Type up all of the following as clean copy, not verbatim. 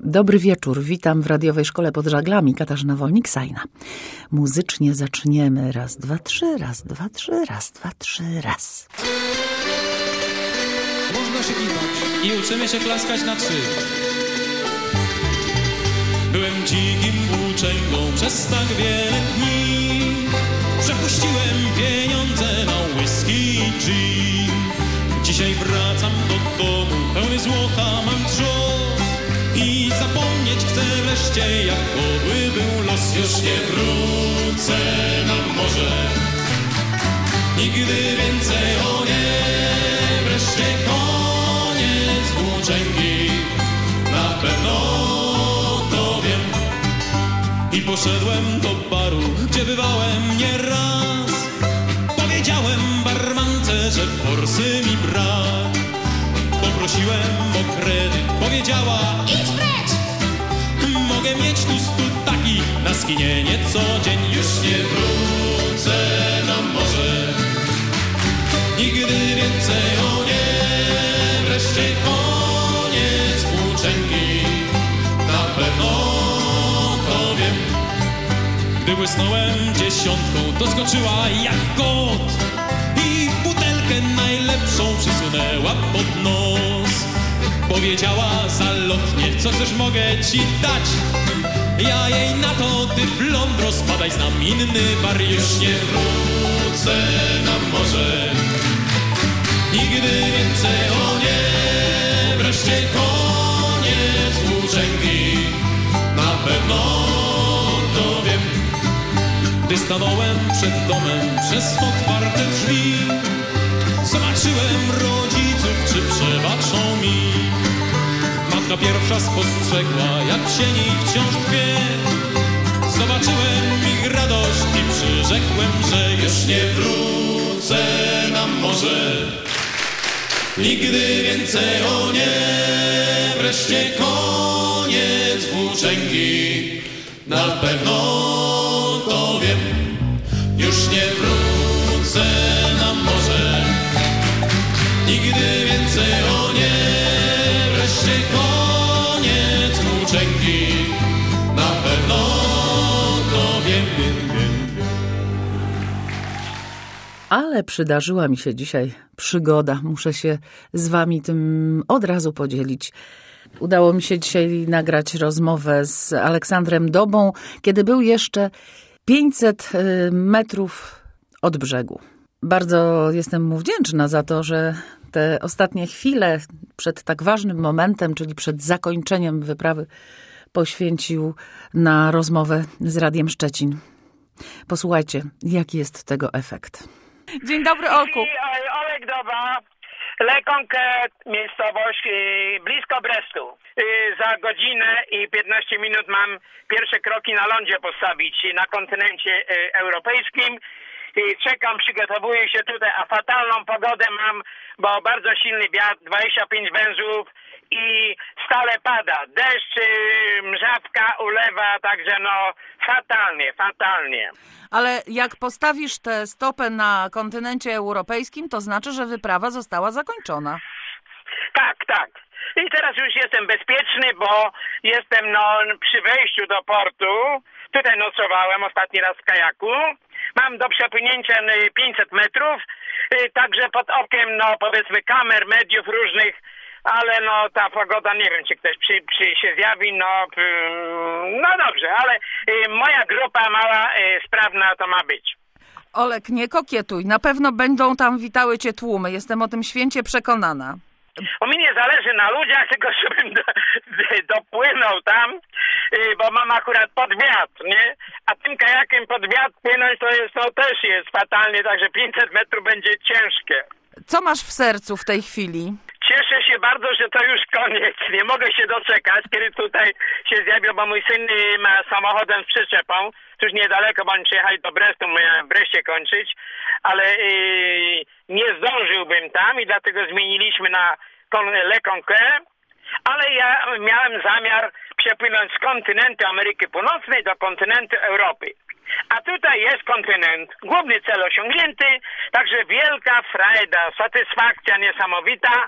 Dobry wieczór, witam w radiowej szkole pod żaglami. Katarzyna Wolnik-Sajna. Muzycznie zaczniemy. Raz, dwa, trzy, raz, dwa, trzy, raz, dwa, trzy, raz. Można się kiwać i uczymy się klaskać na 3. Byłem dzikim włóczęgą przez tak wiele dni. Przepuściłem pieniądze na whisky i gin. Dzisiaj wracam do domu, pełny złota mam trzos. I zapomnieć chcę wreszcie, jak podły był los. Już nie wrócę na morze, nigdy więcej, o nie. Wreszcie koniec włóczęgi, na pewno to wiem. I poszedłem do baru, gdzie bywałem nieraz. Powiedziałem barmance, że forsy mi brak. Poprosiłem o kredyt, powiedziała: idź precz! Mogę mieć tu 100 taki na skinienie co dzień. Już nie wrócę na morze, nigdy więcej, o nie. Wreszcie koniec włóczęgi, na pewno to wiem. Gdy błysnąłem 10, to skoczyła jak kot i butelkę najlepszą przysunęła pod nos. Powiedziała zalotnie: co chcesz, mogę ci dać. Ja jej na to: ty flądro, spadaj, znam inny bar. Już nie wrócę na morze, nigdy więcej, o nie. Wreszcie koniec włóczęgi, na pewno to wiem. Gdy stanąłem przed domem przez otwarte drzwi, zobaczyłem rodziców, czy przebaczą mi. Matka pierwsza spostrzegła, jak w sieni wciąż tkwię. Zobaczyłem ich radość i przyrzekłem, że już nie wrócę na morze, nigdy więcej, o nie. Wreszcie koniec włóczęgi, na pewno to wiem. Już nie wrócę na morze, nigdy więcej, o nie. Wreszcie koniec włóczęgi, na pewno to wiem. Ale przydarzyła mi się dzisiaj przygoda. Muszę się z wami tym od razu podzielić. Udało mi się dzisiaj nagrać rozmowę z Aleksandrem Dobą, kiedy był jeszcze 500 metrów od brzegu. Bardzo jestem mu wdzięczna za to, że te ostatnie chwile przed tak ważnym momentem, czyli przed zakończeniem wyprawy, poświęcił na rozmowę z Radiem Szczecin. Posłuchajcie, jaki jest tego efekt. Dzień dobry, Olku. Olek Doba, Le Conquête, miejscowość blisko Brestu. Za godzinę i 15 minut mam pierwsze kroki na lądzie postawić na kontynencie europejskim. Czekam, przygotowuję się tutaj, a fatalną pogodę mam, bo bardzo silny wiatr, 25 węzłów i stale pada. Deszcz, mrzawka, ulewa, także no fatalnie. Ale jak postawisz tę stopę na kontynencie europejskim, to znaczy, że wyprawa została zakończona. Tak. I teraz już jestem bezpieczny, bo jestem przy wejściu do portu. Tutaj nocowałem ostatni raz w kajaku. Mam do przepłynięcia 500 metrów, także pod okiem, powiedzmy, kamer, mediów różnych, ale ta pogoda, nie wiem, czy ktoś się zjawi, dobrze, ale moja grupa mała, sprawna to ma być. Olek, nie kokietuj, na pewno będą tam witały cię tłumy, jestem o tym święcie przekonana. O mnie nie zależy na ludziach, tylko żebym dopłynął tam, bo mam akurat pod wiatr, nie? A tym kajakiem pod wiatr płynąć to też jest fatalnie, także 500 metrów będzie ciężkie. Co masz w sercu w tej chwili? Cieszę się bardzo, że to już koniec. Nie mogę się doczekać, kiedy tutaj się zjawią, bo mój syn ma samochodem z przyczepą. Tuż niedaleko, bo oni przyjechali do Brestu, miałem w Breście kończyć, ale nie zdążyłbym tam i dlatego zmieniliśmy na Le Conquête. Ale ja miałem zamiar przepłynąć z kontynentu Ameryki Północnej do kontynentu Europy. A tutaj jest kontynent, główny cel osiągnięty, także wielka frajda, satysfakcja niesamowita.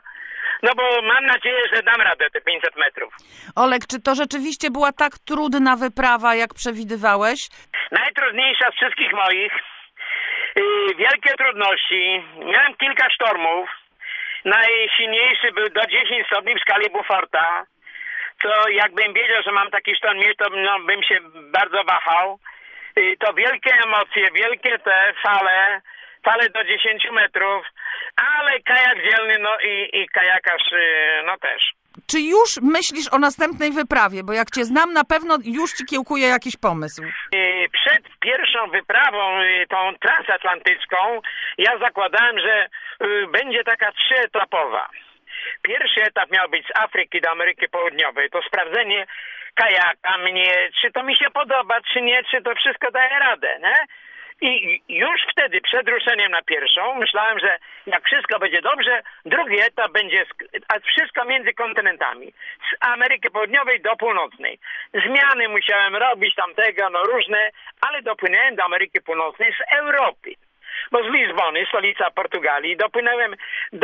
No bo mam nadzieję, że dam radę te 500 metrów. Olek, czy to rzeczywiście była tak trudna wyprawa, jak przewidywałeś? Najtrudniejsza z wszystkich moich. Wielkie trudności. Miałem kilka sztormów. Najsilniejszy był do 10 stopni w skali Beauforta. To jakbym wiedział, że mam taki sztorm mieć, to bym się bardzo wahał. To wielkie emocje, wielkie te fale do 10 metrów, ale kajak dzielny, no i kajakarz, no też. Czy już myślisz o następnej wyprawie? Bo jak cię znam, na pewno już ci kiełkuje jakiś pomysł. Przed pierwszą wyprawą, tą transatlantycką, ja zakładałem, że będzie taka 3-etapowa. Pierwszy etap miał być z Afryki do Ameryki Południowej. To sprawdzenie kajaka mnie, czy to mi się podoba, czy nie, czy to wszystko daje radę, nie? I już wtedy, przed ruszeniem na pierwszą, myślałem, że jak wszystko będzie dobrze, drugi etap będzie wszystko między kontynentami. Z Ameryki Południowej do Północnej. Zmiany musiałem robić tamtego, no różne, ale dopłynąłem do Ameryki Północnej z Europy. Bo z Lizbony, stolica Portugalii, dopłynąłem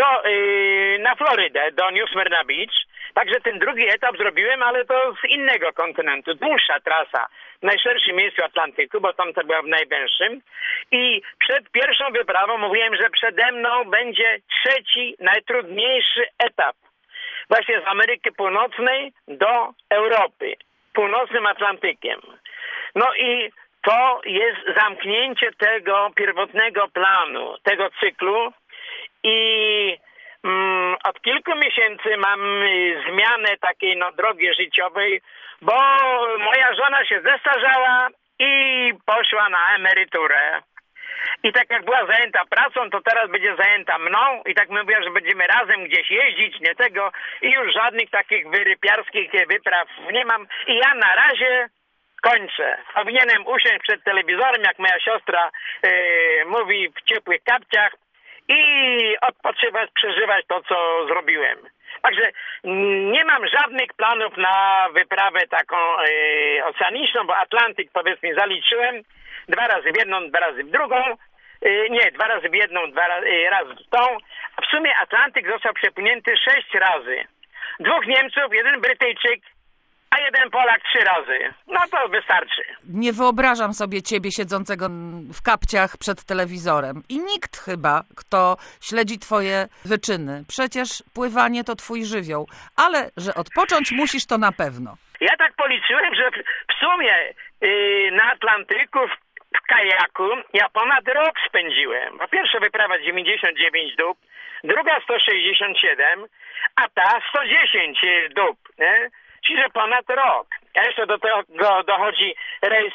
na Florydę, do New Smyrna Beach. Także ten drugi etap zrobiłem, ale to z innego kontynentu. Dłuższa trasa w najszerszym miejscu Atlantyku, bo tam to była w najwęższym. I przed pierwszą wyprawą mówiłem, że przede mną będzie trzeci, najtrudniejszy etap. Właśnie z Ameryki Północnej do Europy. Północnym Atlantykiem. No i to jest zamknięcie tego pierwotnego planu, tego cyklu i od kilku miesięcy mam zmianę takiej drogi życiowej, bo moja żona się zestarzała i poszła na emeryturę. I tak jak była zajęta pracą, to teraz będzie zajęta mną i tak mówię, że będziemy razem gdzieś jeździć, nie tego i już żadnych takich wyrypiarskich wypraw nie mam i ja na razie kończę. Powinienem usiąść przed telewizorem, jak moja siostra mówi, w ciepłych kapciach i odpoczywać, przeżywać to, co zrobiłem. Także nie mam żadnych planów na wyprawę taką oceaniczną, bo Atlantyk, powiedzmy, zaliczyłem 2 razy w jedną, 2 razy w drugą. Nie, 2 razy w jedną, raz w tą. A w sumie Atlantyk został przepłynięty 6 razy. 2 Niemców, 1 Brytyjczyk, a 1 Polak 3 razy. No to wystarczy. Nie wyobrażam sobie ciebie siedzącego w kapciach przed telewizorem. I nikt chyba, kto śledzi twoje wyczyny. Przecież pływanie to twój żywioł. Ale że odpocząć musisz, to na pewno. Ja tak policzyłem, że w sumie na Atlantyku w kajaku ja ponad rok spędziłem. Bo pierwsza wyprawa 99 dób, druga 167, a ta 110 dób, nie? Czyli że ponad rok. A jeszcze do tego dochodzi rejs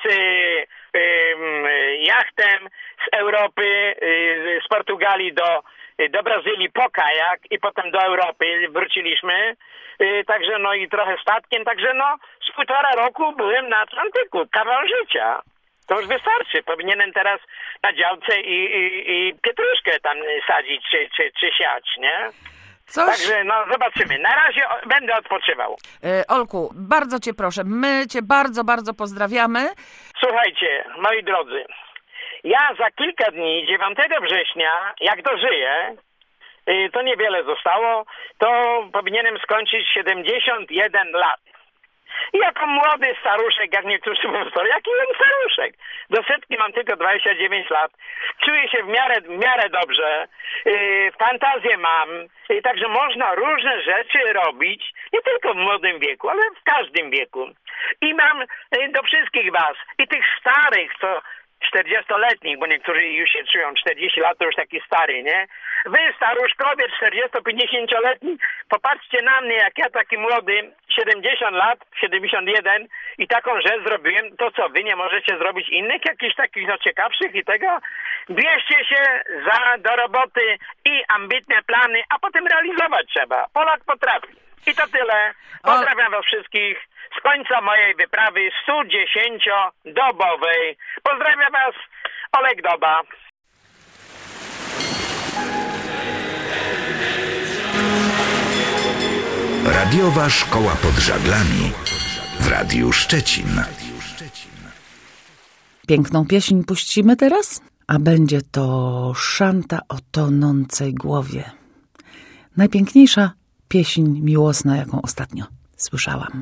jachtem z Europy, z Portugalii do Brazylii po kajak i potem do Europy wróciliśmy. Także no i trochę statkiem. Także no z 1,5 roku byłem na Atlantyku. Kawał życia. To już wystarczy. Powinienem teraz na działce i pietruszkę tam sadzić czy siać, nie? Także no zobaczymy. Na razie będę odpoczywał. Olku, bardzo cię proszę. My cię bardzo, bardzo pozdrawiamy. Słuchajcie, moi drodzy. Ja za kilka dni, 9 września, jak dożyję, to niewiele zostało, to powinienem skończyć 71 lat. I jako młody staruszek, jak niektórzy mówią, jaki staruszek? Do 100 mam tylko 29 lat. Czuję się w miarę dobrze. Fantazję mam. Także można różne rzeczy robić, nie tylko w młodym wieku, ale w każdym wieku. I mam do wszystkich was, i tych starych, co 40-letnich, bo niektórzy już się czują 40 lat, to już taki stary, nie? Wy, staruszkowie, 40-50-letni, popatrzcie na mnie, jak ja taki młody, 70 lat, 71 i taką rzecz zrobiłem, to co, wy nie możecie zrobić innych, jakichś takich ciekawszych i tego? Bierzcie się do roboty i ambitne plany, a potem realizować trzeba. Polak potrafi. I to tyle. Pozdrawiam was wszystkich z końca mojej wyprawy 110-dobowej. Pozdrawiam was, Olek Doba. Radiowa Szkoła pod Żaglami w Radiu Szczecin. Piękną pieśń puścimy teraz, a będzie to szanta o tonącej głowie. Najpiękniejsza pieśń miłosna, jaką ostatnio słyszałam.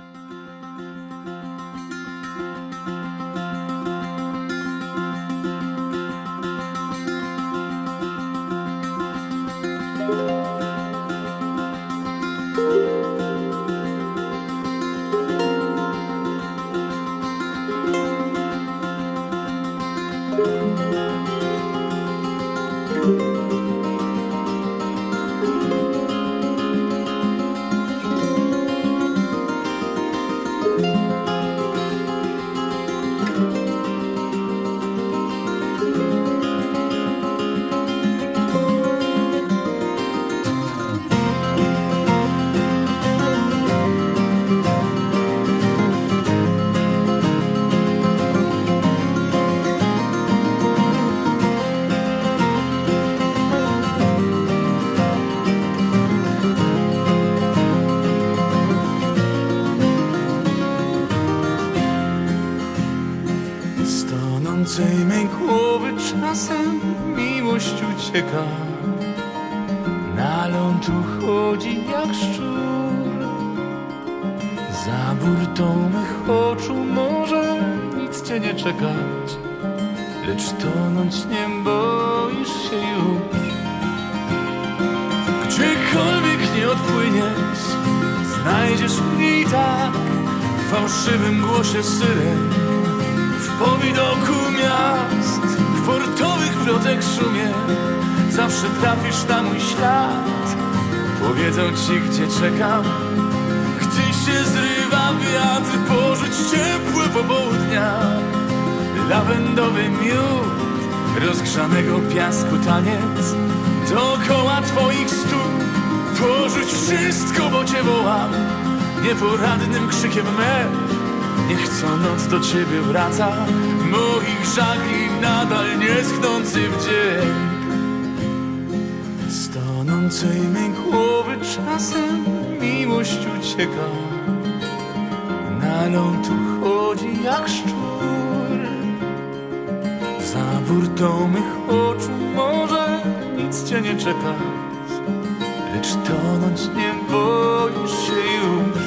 Tonącej mej głowy czasem miłość ucieka, na ląd uchodzi jak szczur. Za burtą mych oczu może nic cię nie czekać, lecz tonąć nie boisz się już. Gdziekolwiek nie odpłyniesz, znajdziesz mnie i tak w fałszywym głosie syren, w powidoku miast, w portowych plotek szumie. Zawsze trafisz na mój ślad, powiedzą ci, gdzie czekam. Gdy się zrywa wiatr, porzuć ciepłe popołudnia, lawendowy miód, rozgrzanego piasku taniec dookoła twoich stóp. Porzuć wszystko, bo cię wołam nieporadnym krzykiem mew. Niech co noc do ciebie wraca moich żagli nadal nie schnący wdzięk. Z tonącej mej głowy czasem miłość ucieka, na ląd uchodzi jak szczur. Za burtą mych oczu może nic cię nie czeka, lecz tonąć nie boisz się już.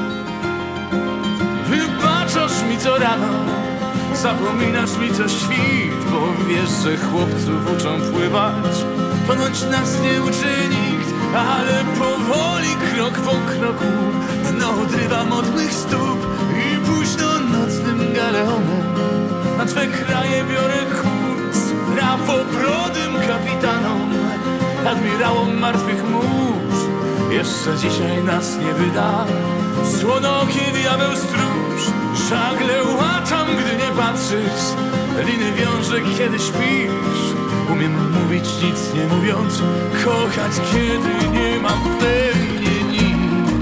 Wybaczasz mi co rano, zapominasz mi co świt, bo wiesz, że chłopców uczą pływać. Tonąć nas nie uczy nikt, ale powoli, krok po kroku dno odrywam od mych stóp i późno nocnym galeonem na twe kraje biorę kurs. Prawobrodym kapitanom, admirałom martwych mórz, jeszcze dzisiaj nas nie wyda słonoki diabeł stróż. Żagle łatam, gdy nie patrzysz, liny wiążę, kiedy śpisz. Umiem mówić nic nie mówiąc, kochać, kiedy nie mam we mnie nic.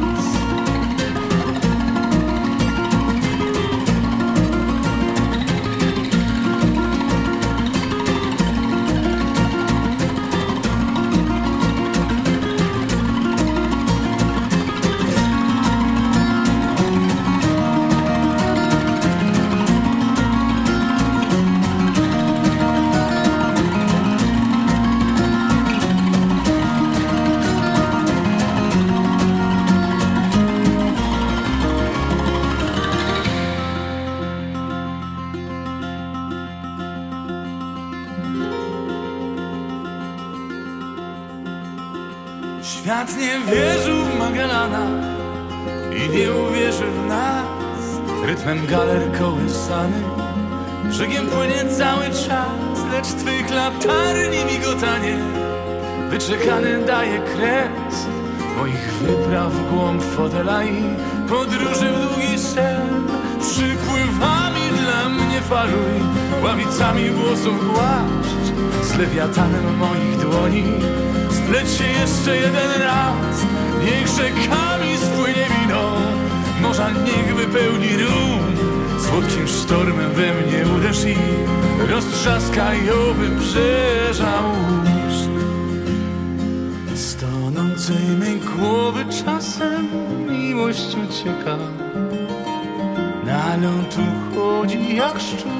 Świat nie wierzył w Magellana i nie uwierzy w nas. Rytmem galer kołysany brzegiem płynie cały czas, lecz twych latarni migotanie wyczekany daje kres moich wypraw w głąb fotela i podróży w długi sen. Przypływami dla mnie faluj, ławicami włosów głaszcz, z lewiatanem moich dłoni spleć się jeszcze jeden raz. Niech rzekami spłynie wino, morza niech wypełni rum. Słodkim sztormem we mnie uderz i roztrzaskaj owy brzeża ust. Z tonącej mej głowy czasem miłość ucieka, na ląd uchodzi jak szczur.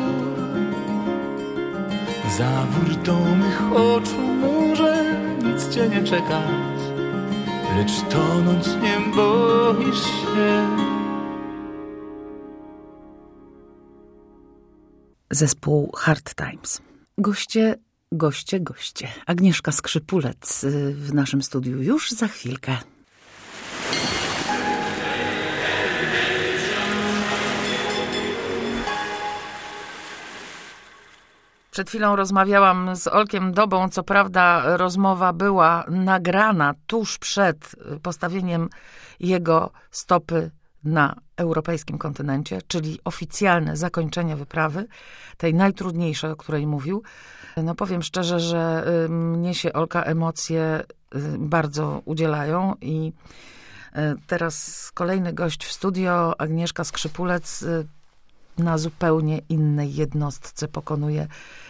Za burtą mych oczu może nic cię nie czekać, lecz tonąć nie boisz się. Zespół Hard Times. Goście. Agnieszka Skrzypulec w naszym studiu już za chwilkę. Przed chwilą rozmawiałam z Olkiem Dobą. Co prawda rozmowa była nagrana tuż przed postawieniem jego stopy na europejskim kontynencie, czyli oficjalne zakończenie wyprawy, tej najtrudniejszej, o której mówił. No powiem szczerze, że mnie się, Olka, emocje bardzo udzielają i teraz kolejny gość w studio, Agnieszka Skrzypulec, na zupełnie innej jednostce pokonuje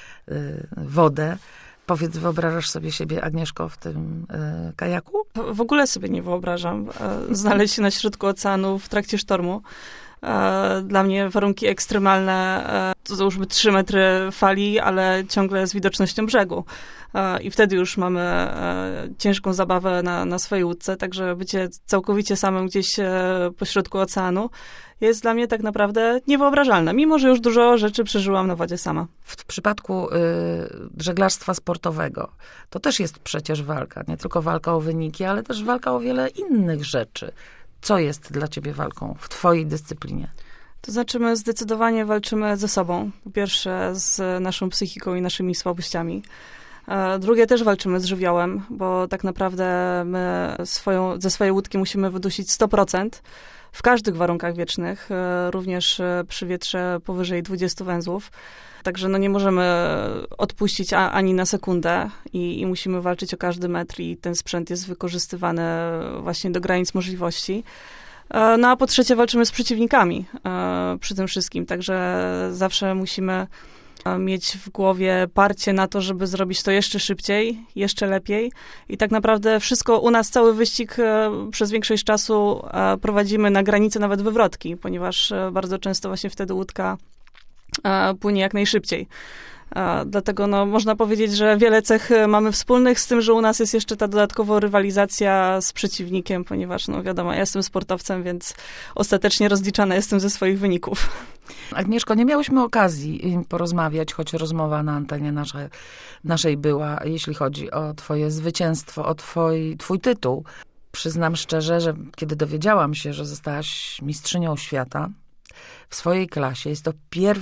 wodę. Powiedz, wyobrażasz sobie siebie, Agnieszko, w tym kajaku? W ogóle sobie nie wyobrażam znaleźć się na środku oceanu w trakcie sztormu. Dla mnie warunki ekstremalne, to załóżmy 3 metry fali, ale ciągle z widocznością brzegu. I wtedy już mamy ciężką zabawę na swojej łódce, także bycie całkowicie samym gdzieś pośrodku oceanu jest dla mnie tak naprawdę niewyobrażalne, mimo że już dużo rzeczy przeżyłam na wodzie sama. W przypadku żeglarstwa sportowego to też jest przecież walka, nie tylko walka o wyniki, ale też walka o wiele innych rzeczy. Co jest dla ciebie walką w twojej dyscyplinie? To znaczy my zdecydowanie walczymy ze sobą. Po pierwsze z naszą psychiką i naszymi słabościami. Drugie, też walczymy z żywiołem, bo tak naprawdę my ze swojej łódki musimy wydusić 100% w każdych warunkach wiecznych, również przy wietrze powyżej 20 węzłów. Także no nie możemy odpuścić ani na sekundę i musimy walczyć o każdy metr i ten sprzęt jest wykorzystywany właśnie do granic możliwości. No a po trzecie walczymy z przeciwnikami przy tym wszystkim, także zawsze musimy mieć w głowie parcie na to, żeby zrobić to jeszcze szybciej, jeszcze lepiej. I tak naprawdę wszystko u nas, cały wyścig przez większość czasu prowadzimy na granicy nawet wywrotki, ponieważ bardzo często właśnie wtedy łódka płynie jak najszybciej. Dlatego no, można powiedzieć, że wiele cech mamy wspólnych, z tym, że u nas jest jeszcze ta dodatkowo rywalizacja z przeciwnikiem, ponieważ no wiadomo, ja jestem sportowcem, więc ostatecznie rozliczana jestem ze swoich wyników. Agnieszko, nie miałyśmy okazji porozmawiać, choć rozmowa na antenie naszej była, jeśli chodzi o twoje zwycięstwo, o twój tytuł. Przyznam szczerze, że kiedy dowiedziałam się, że zostałaś mistrzynią świata w swojej klasie, jest to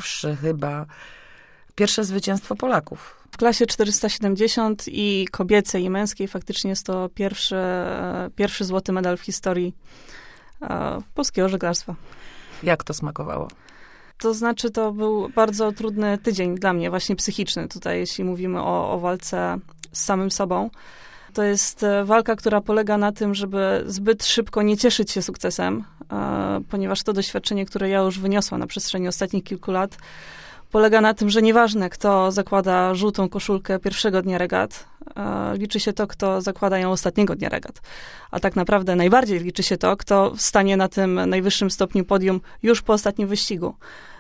pierwsze zwycięstwo Polaków. W klasie 470 i kobiecej, i męskiej faktycznie jest to pierwszy złoty medal w historii polskiego żeglarstwa. Jak to smakowało? To znaczy, to był bardzo trudny tydzień dla mnie, właśnie psychiczny. Tutaj, jeśli mówimy o walce z samym sobą, to jest walka, która polega na tym, żeby zbyt szybko nie cieszyć się sukcesem, ponieważ to doświadczenie, które ja już wyniosłam na przestrzeni ostatnich kilku lat, polega na tym, że nieważne, kto zakłada żółtą koszulkę pierwszego dnia regat, liczy się to, kto zakłada ją ostatniego dnia regat. A tak naprawdę najbardziej liczy się to, kto stanie na tym najwyższym stopniu podium już po ostatnim wyścigu.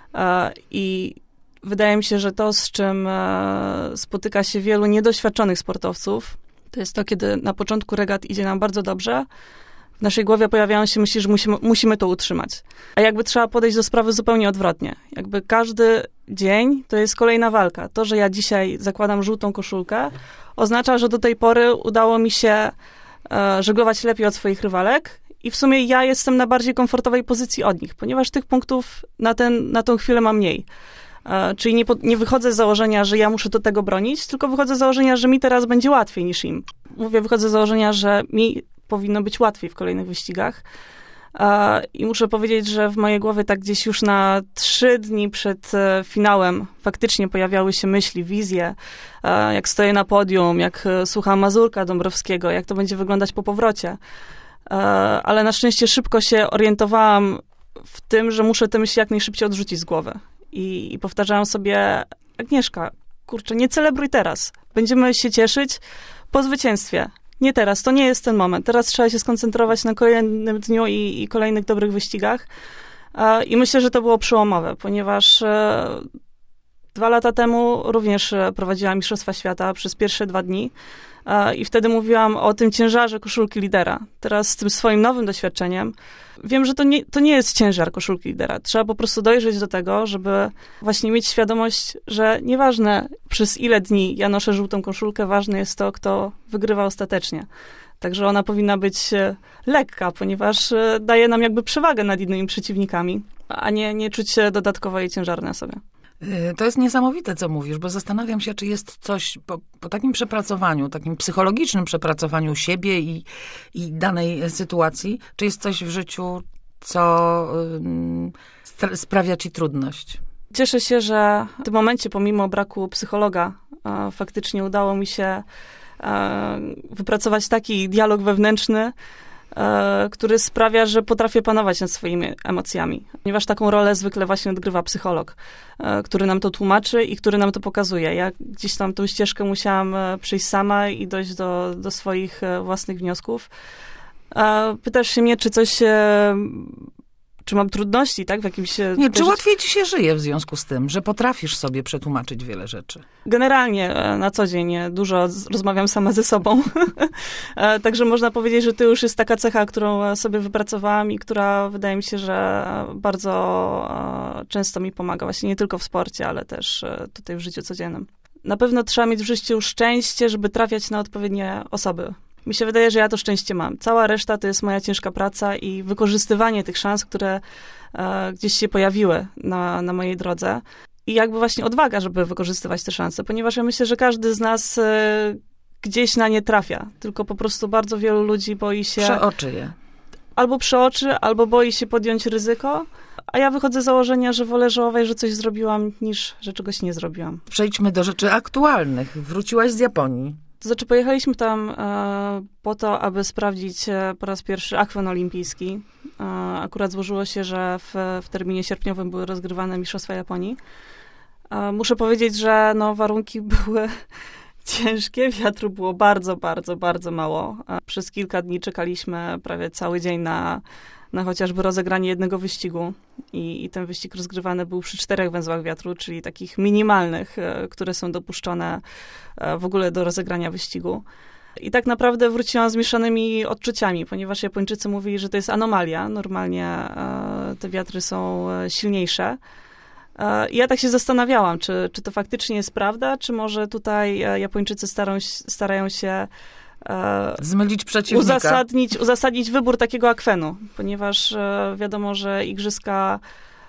I wydaje mi się, że to, z czym spotyka się wielu niedoświadczonych sportowców, to jest to, kiedy na początku regat idzie nam bardzo dobrze, w naszej głowie pojawiają się myśli, że musimy to utrzymać. A jakby trzeba podejść do sprawy zupełnie odwrotnie. Jakby każdy dzień to jest kolejna walka. To, że ja dzisiaj zakładam żółtą koszulkę, oznacza, że do tej pory udało mi się żeglować lepiej od swoich rywalek i w sumie ja jestem na bardziej komfortowej pozycji od nich, ponieważ tych punktów na tą chwilę mam mniej. Czyli nie wychodzę z założenia, że ja muszę do tego bronić, tylko wychodzę z założenia, że mi teraz będzie łatwiej niż im. Wychodzę z założenia, że mi powinno być łatwiej w kolejnych wyścigach. I muszę powiedzieć, że w mojej głowie tak gdzieś już na 3 dni przed finałem faktycznie pojawiały się myśli, wizje, jak stoję na podium, jak słucham Mazurka Dąbrowskiego, jak to będzie wyglądać po powrocie. Ale na szczęście szybko się orientowałam w tym, że muszę te myśli jak najszybciej odrzucić z głowy. I powtarzałam sobie, Agnieszka, kurczę, nie celebruj teraz. Będziemy się cieszyć po zwycięstwie. Nie teraz, to nie jest ten moment. Teraz trzeba się skoncentrować na kolejnym dniu i kolejnych dobrych wyścigach. I myślę, że to było przełomowe, ponieważ 2 lata temu również prowadziłam Mistrzostwa Świata przez pierwsze 2 dni i wtedy mówiłam o tym ciężarze koszulki lidera. Teraz z tym swoim nowym doświadczeniem wiem, że to nie jest ciężar koszulki lidera. Trzeba po prostu dojrzeć do tego, żeby właśnie mieć świadomość, że nieważne przez ile dni ja noszę żółtą koszulkę, ważne jest to, kto wygrywa ostatecznie. Także ona powinna być lekka, ponieważ daje nam jakby przewagę nad innymi przeciwnikami, a nie czuć się dodatkowo jej ciężar na sobie. To jest niesamowite, co mówisz, bo zastanawiam się, czy jest coś po takim przepracowaniu, takim psychologicznym przepracowaniu siebie i danej sytuacji, czy jest coś w życiu, co sprawia ci trudność? Cieszę się, że w tym momencie, pomimo braku psychologa, faktycznie udało mi się wypracować taki dialog wewnętrzny, który sprawia, że potrafię panować nad swoimi emocjami. Ponieważ taką rolę zwykle właśnie odgrywa psycholog, który nam to tłumaczy i który nam to pokazuje. Ja gdzieś tam tą ścieżkę musiałam przejść sama i dojść do swoich własnych wniosków. Pytasz się mnie, czy mam trudności, tak? W jakimś... Nie, czy łatwiej ci się żyje w związku z tym, że potrafisz sobie przetłumaczyć wiele rzeczy? Generalnie na co dzień dużo rozmawiam sama ze sobą. Także można powiedzieć, że to już jest taka cecha, którą sobie wypracowałam i która wydaje mi się, że bardzo często mi pomaga. Właśnie nie tylko w sporcie, ale też tutaj w życiu codziennym. Na pewno trzeba mieć w życiu szczęście, żeby trafiać na odpowiednie osoby. Mi się wydaje, że ja to szczęście mam. Cała reszta to jest moja ciężka praca i wykorzystywanie tych szans, które gdzieś się pojawiły na mojej drodze. I jakby właśnie odwaga, żeby wykorzystywać te szanse, ponieważ ja myślę, że każdy z nas gdzieś na nie trafia. Tylko po prostu bardzo wielu ludzi boi się... Przeoczy je. Albo przeoczy, albo boi się podjąć ryzyko. A ja wychodzę z założenia, że wolę żałować, że coś zrobiłam, niż że czegoś nie zrobiłam. Przejdźmy do rzeczy aktualnych. Wróciłaś z Japonii. To znaczy, pojechaliśmy tam po to, aby sprawdzić po raz pierwszy akwen olimpijski. Akurat złożyło się, że w terminie sierpniowym były rozgrywane Mistrzostwa Japonii. Muszę powiedzieć, że warunki były ciężkie, wiatru było bardzo, bardzo, bardzo mało. Przez kilka dni czekaliśmy prawie cały dzień na chociażby rozegranie jednego wyścigu i ten wyścig rozgrywany był przy 4 węzłach wiatru, czyli takich minimalnych, które są dopuszczone w ogóle do rozegrania wyścigu. I tak naprawdę wróciłam z mieszanymi odczuciami, ponieważ Japończycy mówili, że to jest anomalia. Normalnie te wiatry są silniejsze. I ja tak się zastanawiałam, czy to faktycznie jest prawda, czy może tutaj Japończycy starają się zmylić przeciwnika. Uzasadnić wybór takiego akwenu, ponieważ wiadomo, że igrzyska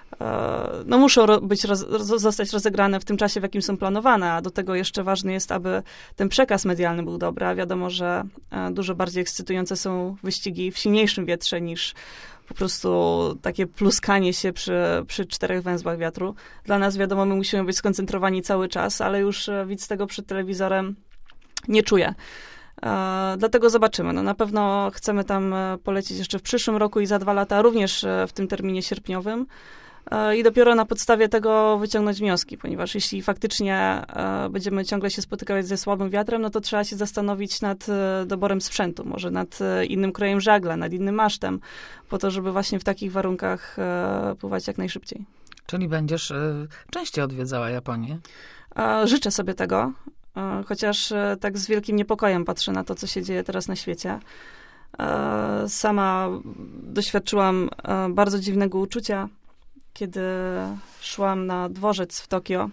muszą zostać rozegrane w tym czasie, w jakim są planowane, a do tego jeszcze ważne jest, aby ten przekaz medialny był dobry, a wiadomo, że dużo bardziej ekscytujące są wyścigi w silniejszym wietrze niż po prostu takie pluskanie się przy 4 węzłach wiatru. Dla nas wiadomo, my musimy być skoncentrowani cały czas, ale już widz tego przed telewizorem nie czuje. Dlatego zobaczymy. Na pewno chcemy tam polecieć jeszcze w przyszłym roku i za 2 lata, również w tym terminie sierpniowym. I dopiero na podstawie tego wyciągnąć wnioski, ponieważ jeśli faktycznie będziemy ciągle się spotykać ze słabym wiatrem, to trzeba się zastanowić nad doborem sprzętu, może nad innym krojem żagla, nad innym masztem, po to, żeby właśnie w takich warunkach pływać jak najszybciej. Czyli będziesz częściej odwiedzała Japonię? Życzę sobie tego. Chociaż tak z wielkim niepokojem patrzę na to, co się dzieje teraz na świecie. Sama doświadczyłam bardzo dziwnego uczucia, kiedy szłam na dworzec w Tokio,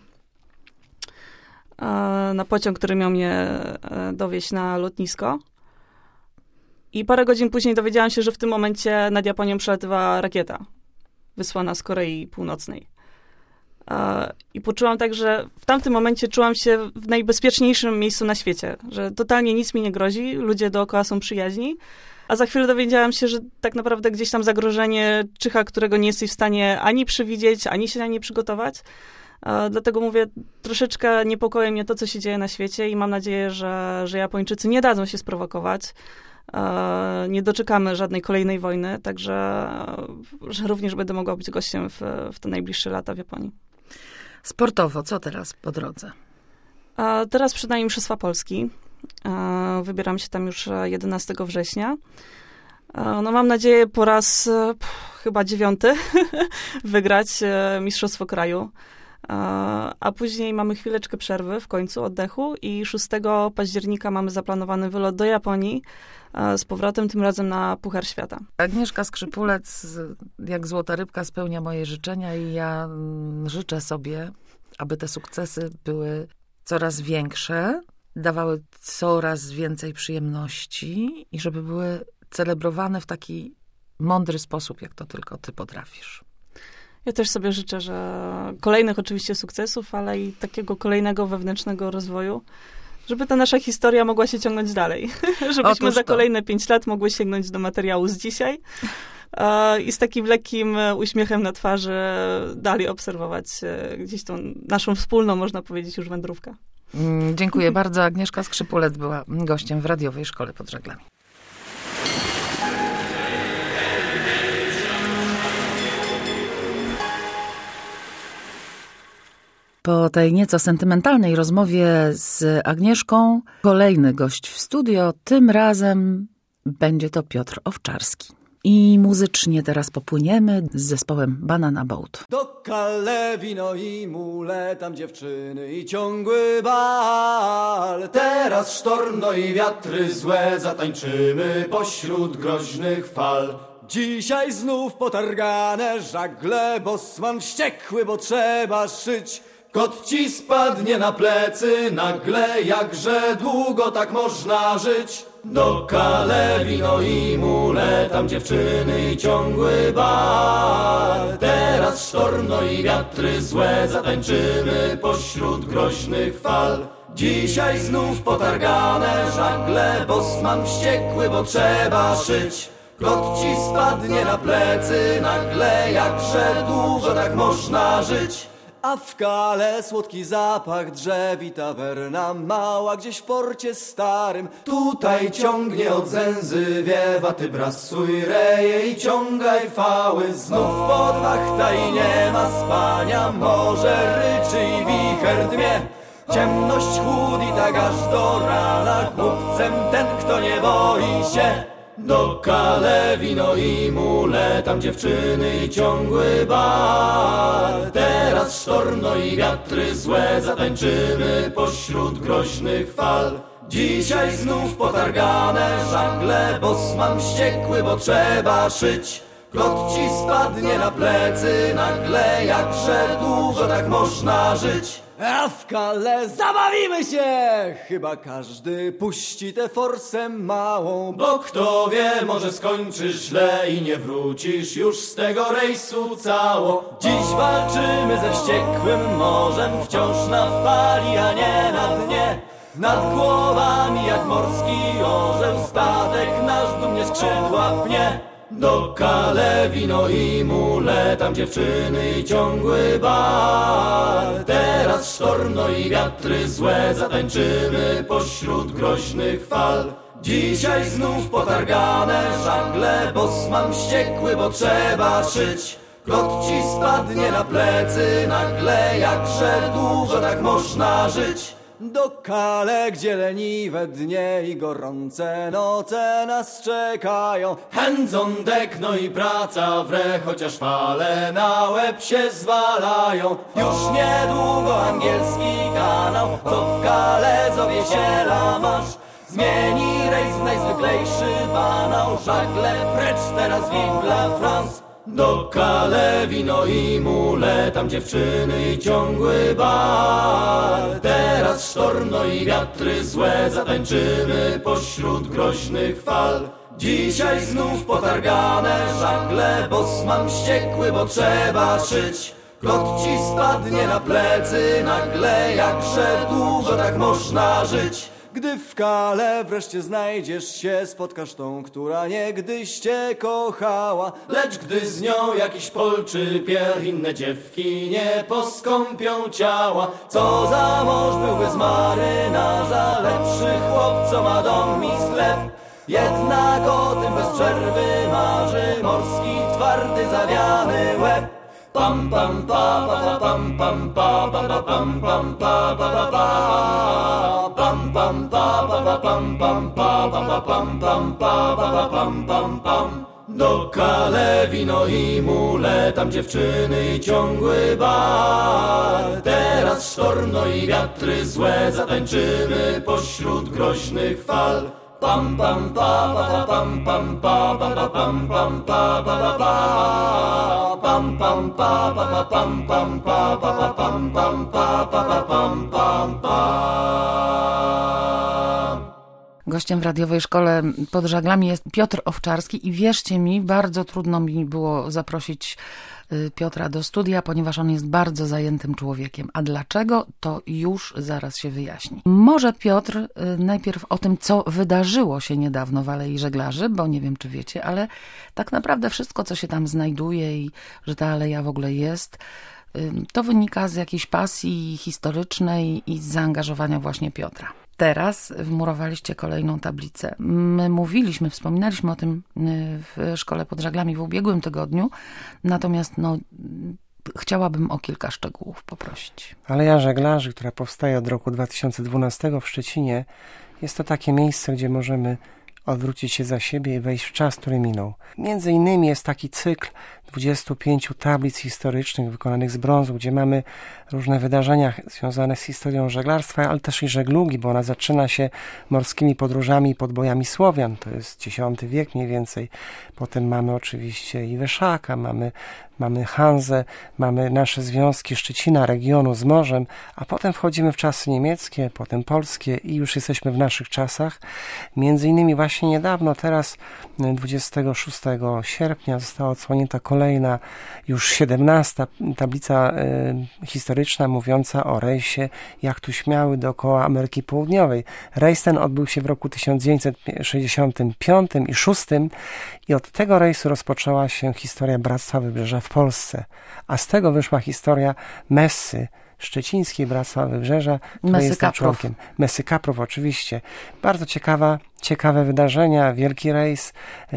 na pociąg, który miał mnie dowieźć na lotnisko. I parę godzin później dowiedziałam się, że w tym momencie nad Japonią przelatywała rakieta wysłana z Korei Północnej. I poczułam tak, że w tamtym momencie czułam się w najbezpieczniejszym miejscu na świecie, że totalnie nic mi nie grozi, ludzie dookoła są przyjaźni, a za chwilę dowiedziałam się, że tak naprawdę gdzieś tam zagrożenie czyha, którego nie jesteś w stanie ani przewidzieć, ani się na nie przygotować. Dlatego mówię, troszeczkę niepokoi mnie to, co się dzieje na świecie i mam nadzieję, że Japończycy nie dadzą się sprowokować. Nie doczekamy żadnej kolejnej wojny, także że również będę mogła być gościem w te najbliższe lata w Japonii. Sportowo, co teraz po drodze? Teraz przed nami Mistrzostwa Polski. Wybieram się tam już 11 września. Mam nadzieję po raz chyba 9 wygrać Mistrzostwo Kraju. A później mamy chwileczkę przerwy w końcu oddechu i 6 października mamy zaplanowany wylot do Japonii z powrotem, tym razem na Puchar Świata. Agnieszka Skrzypulec jak złota rybka spełnia moje życzenia i ja życzę sobie, aby te sukcesy były coraz większe, dawały coraz więcej przyjemności i żeby były celebrowane w taki mądry sposób, jak to tylko ty potrafisz. Ja też sobie życzę, że kolejnych oczywiście sukcesów, ale i takiego kolejnego wewnętrznego rozwoju, żeby ta nasza historia mogła się ciągnąć dalej. Żebyśmy za kolejne 5 lat mogły sięgnąć do materiału z dzisiaj i z takim lekkim uśmiechem na twarzy dalej obserwować gdzieś tą naszą wspólną, można powiedzieć, już wędrówkę. Dziękuję bardzo. Agnieszka Skrzypulec była gościem w Radiowej Szkole pod Żaglami. Po tej nieco sentymentalnej rozmowie z Agnieszką kolejny gość w studio, tym razem będzie to Piotr Owczarski. I muzycznie teraz popłyniemy z zespołem Banana Boat. Do Calais no i mule, tam dziewczyny i ciągły bal. Teraz sztorm, no i wiatry złe, zatańczymy pośród groźnych fal. Dzisiaj znów potargane żagle, bosman wściekły, bo trzeba szyć. Kot ci spadnie na plecy nagle, jakże długo tak można żyć. Do Calais no i mule, tam dziewczyny i ciągły bal. Teraz sztorm, no i wiatry złe, zatańczymy pośród groźnych fal. Dzisiaj znów potargane żagle, bosman wściekły, bo trzeba szyć. Kot ci spadnie na plecy nagle, jakże długo tak można żyć. A w Calais słodki zapach drzew i tawerna mała gdzieś w porcie starym. Tutaj ciągnie od zęzy wiewa, ty brasuj reje i ciągaj fały. Znów pod wachta i nie ma spania, morze ryczy i wicher dmie. Ciemność chłód i tak aż do rana, głupcem ten, kto nie boi się. Do Calais wino i mule, tam dziewczyny i ciągły bal. Teraz sztorm, no i wiatry złe, zatańczymy pośród groźnych fal. Dzisiaj znów potargane żagle, bosman wściekły, bo trzeba szyć. Kot ci spadnie na plecy nagle, jakże długo tak można żyć. A w Calais zabawimy się! Chyba każdy puści tę forsę małą, bo kto wie, może skończysz źle i nie wrócisz już z tego rejsu cało. Dziś walczymy ze wściekłym morzem, wciąż na fali, a nie na dnie. Nad głowami jak morski orzeł, statek nasz dumnie skrzydła pnie. Do Calais wino i mule, tam dziewczyny i ciągły bal. Teraz sztorm, no i wiatry złe, zatańczymy pośród groźnych fal. Dzisiaj znów potargane żagle, bosman wściekły, bo trzeba szyć. Kot ci spadnie na plecy nagle, jakże długo tak można żyć. Do Calais, gdzie leniwe dnie i gorące noce nas czekają. Hands on deck, no i praca w re, chociaż fale na łeb się zwalają. Już niedługo angielski kanał, co w Calais zowie się La Manche. Zmieni rejs w najzwyklejszy banał, żagle precz teraz vive la France. Do Calais wino i mule, tam dziewczyny i ciągły bal. Teraz sztorm, no i wiatry złe, zatańczymy pośród groźnych fal. Dzisiaj znów potargane żagle, bosman wściekły, bo trzeba szyć. Kot ci spadnie na plecy nagle, jakże długo tak można żyć. Gdy w Calais wreszcie znajdziesz się, spotkasz tą, która niegdyś cię kochała. Lecz gdy z nią jakiś Pol czy Pierre, inne dziewki nie poskąpią ciała. Co za mąż byłby z marynarza, lepszy chłop, co ma dom i sklep. Jednak o tym bez przerwy marzy morski, twardy, zawiany łeb. Pam pam pa pa pam pam pa pa pam pam pa pa pa pam pam pa pa pam pam pa pa pam pam pa pa pam pam pam. do Kalewi, no i Mule, tam dziewczyny i ciągły bal. Teraz sztorm, no i wiatry złe, zatańczymy pośród groźnych fal. Pam pam pa pa pam pam pa pa pam pam pa pa pa pam pam pa pa pam pam pa pa pam pam pa pa pam pam pam. Gościem w radiowej szkole pod żaglami jest Piotr Owczarski i wierzcie mi, bardzo trudno mi było zaprosić Piotra do studia, ponieważ on jest bardzo zajętym człowiekiem. A dlaczego? To już zaraz się wyjaśni. Może Piotr najpierw o tym, co wydarzyło się niedawno w Alei Żeglarzy, bo nie wiem, czy wiecie, ale tak naprawdę wszystko, co się tam znajduje i że ta aleja w ogóle jest, to wynika z jakiejś pasji historycznej i z zaangażowania właśnie Piotra. Teraz wmurowaliście kolejną tablicę. My wspominaliśmy o tym w szkole pod żaglami w ubiegłym tygodniu, natomiast chciałabym o kilka szczegółów poprosić. Aleja Żeglarzy, która powstaje od roku 2012 w Szczecinie, jest to takie miejsce, gdzie możemy odwrócić się za siebie i wejść w czas, który minął. Między innymi jest taki cykl 25 tablic historycznych wykonanych z brązu, gdzie mamy różne wydarzenia związane z historią żeglarstwa, ale też i żeglugi, bo ona zaczyna się morskimi podróżami i podbojami Słowian. To jest X wiek mniej więcej. Potem mamy oczywiście i Wyszaka, mamy Hanzę, mamy nasze związki Szczecina, regionu z morzem, a potem wchodzimy w czasy niemieckie, potem polskie i już jesteśmy w naszych czasach. Między innymi właśnie niedawno, teraz 26 sierpnia została odsłonięta kolejna, już 17 tablica historyczna mówiąca o rejsie jachtu Śmiały dookoła Ameryki Południowej. Rejs ten odbył się w roku 1965 i 6 i od tego rejsu rozpoczęła się historia Bractwa Wybrzeża w Polsce, a z tego wyszła historia Messy, szczecińskiej Bractwa Wybrzeża, które jest członkiem. Messy Kaprów oczywiście. Bardzo ciekawe wydarzenia, wielki rejs.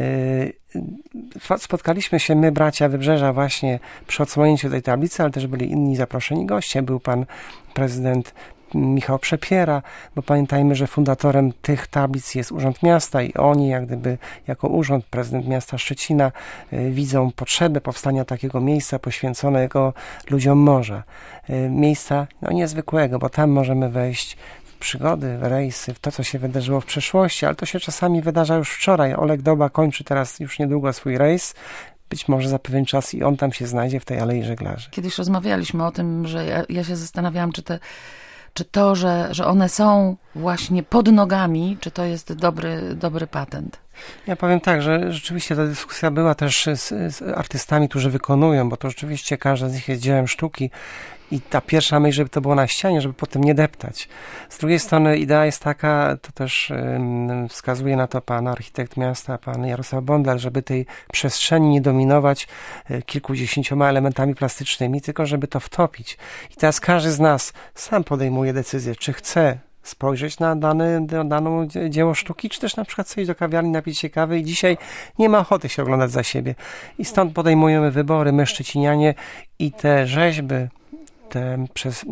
Spotkaliśmy się my, bracia Wybrzeża, właśnie przy odsłonięciu tej tablicy, ale też byli inni zaproszeni goście. Był pan prezydent Michał Przepiera, bo pamiętajmy, że fundatorem tych tablic jest Urząd Miasta i oni jak gdyby jako urząd, prezydent miasta Szczecina widzą potrzebę powstania takiego miejsca poświęconego ludziom morza. Miejsca niezwykłego, bo tam możemy wejść w przygody, w rejsy, w to, co się wydarzyło w przeszłości, ale to się czasami wydarza już wczoraj. Oleg Doba kończy teraz już niedługo swój rejs. Być może za pewien czas i on tam się znajdzie w tej Alei Żeglarzy. Kiedyś rozmawialiśmy o tym, że ja się zastanawiałam, czy to, że one są właśnie pod nogami, czy to jest dobry patent? Ja powiem tak, że rzeczywiście ta dyskusja była też z artystami, którzy wykonują, bo to rzeczywiście każdy z nich jest dziełem sztuki i ta pierwsza myśl, żeby to było na ścianie, żeby potem nie deptać. Z drugiej strony idea jest taka, to też wskazuje na to pan architekt miasta, pan Jarosław Bondar, żeby tej przestrzeni nie dominować kilkudziesięcioma elementami plastycznymi, tylko żeby to wtopić. I teraz każdy z nas sam podejmuje decyzję, czy chce spojrzeć na dane dzieło sztuki, czy też na przykład coś do kawiarni, napić się kawy i dzisiaj nie ma ochoty się oglądać za siebie. I stąd podejmujemy wybory, my szczecinianie, i te rzeźby, te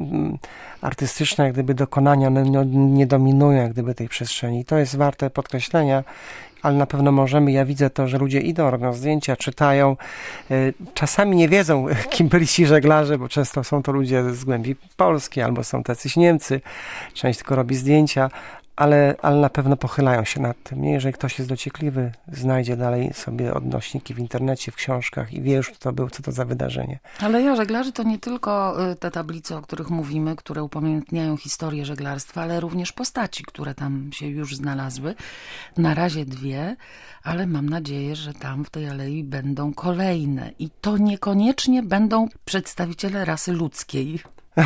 artystyczne jak gdyby dokonania nie dominują jak gdyby tej przestrzeni. I to jest warte podkreślenia, ale na pewno możemy, ja widzę to, że ludzie idą, robią zdjęcia, czytają. Czasami nie wiedzą, kim byli ci żeglarze, bo często są to ludzie z głębi Polski, albo są tacyś Niemcy. Część tylko robi zdjęcia, ale na pewno pochylają się nad tym. Nie? Jeżeli ktoś jest dociekliwy, znajdzie dalej sobie odnośniki w internecie, w książkach i wie już, kto to był, co to za wydarzenie. Aleja Żeglarzy to nie tylko te tablice, o których mówimy, które upamiętniają historię żeglarstwa, ale również postaci, które tam się już znalazły. Na razie 2, ale mam nadzieję, że tam w tej alei będą kolejne. I to niekoniecznie będą przedstawiciele rasy ludzkiej.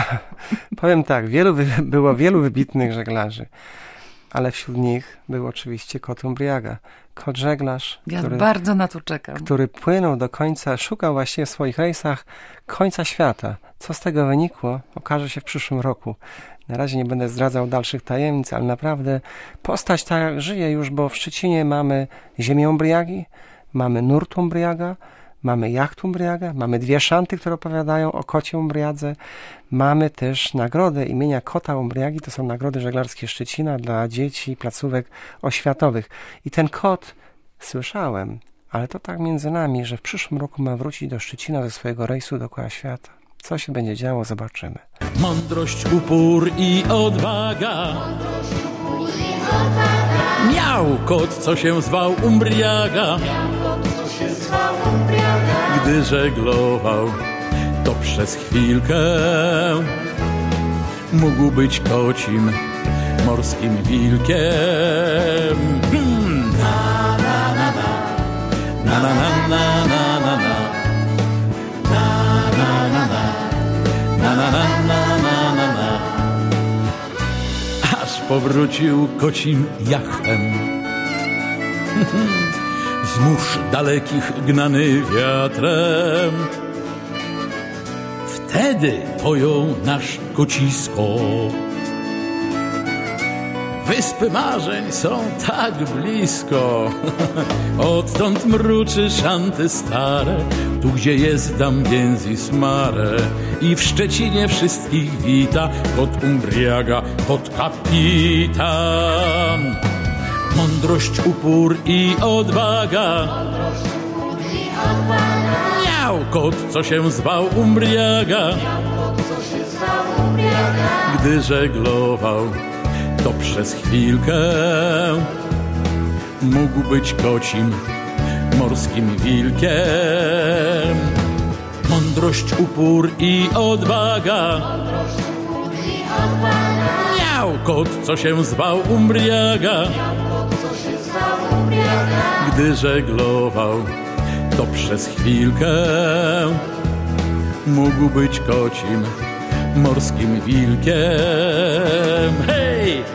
Powiem tak, było wielu wybitnych żeglarzy, ale wśród nich był oczywiście kot Umbriaga. Kot żeglarz, bardzo na to czekam. Który płynął do końca, szukał właściwie w swoich rejsach końca świata. Co z tego wynikło, okaże się w przyszłym roku. Na razie nie będę zdradzał dalszych tajemnic, ale naprawdę postać ta żyje już, bo w Szczecinie mamy ziemię Umbriagi, mamy nurt Umbriaga, mamy jacht Umbriaga, mamy 2 szanty, które opowiadają o kocie Umbriadze. Mamy też nagrodę imienia kota Umbriagi, to są nagrody żeglarskie Szczecina dla dzieci, placówek oświatowych. I ten kot, słyszałem, ale to tak między nami, że w przyszłym roku ma wrócić do Szczecina ze swojego rejsu dookoła świata. Co się będzie działo, zobaczymy. Mądrość, upór i odwaga. Miał kot, co się zwał Umbriaga. Gdy żeglował, to przez chwilkę mógł być kocim morskim wilkiem. Na na na na na na na na na na. Na, na, na, na, na, na, na. Aż powrócił kocim jachtem z mórz dalekich gnany wiatrem. Wtedy pojął nasz kocisko. Wyspy marzeń są tak blisko. Odtąd mruczy szanty stare, tu gdzie jest Damiens Mare. I w Szczecinie wszystkich wita kot Umbriaga, kot kapitan. Mądrość, upór i odwaga. Miał kot, co się zwał Umbriaga. Gdy żeglował, to przez chwilkę mógł być kocim morskim wilkiem. Mądrość, upór i odwaga. Miał kot, co się zwał Umbriaga. Gdy żeglował, to przez chwilkę mógł być kocim morskim wilkiem. Hej!